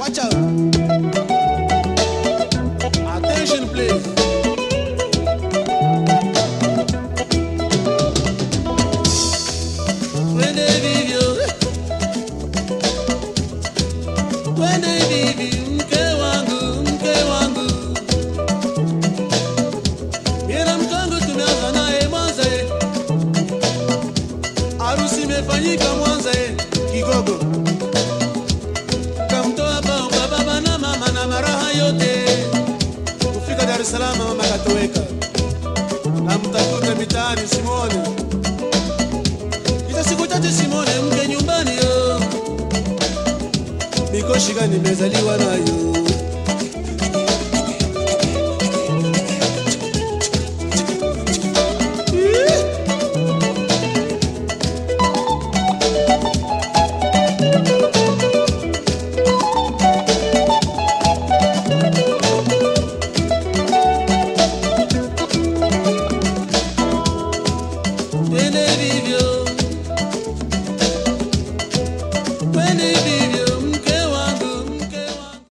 Watch out. Attention please. Harusi imefanyika Mwanza Kigogo. Kamtoa baba na mama na maraha yote. Kufika Dar es Salaam mama katoweka. Na mtakuta mitaani Simone. Kisha siku chache Simone mke nyumbani yo. Mikoshi gani nimezaliwa nayo.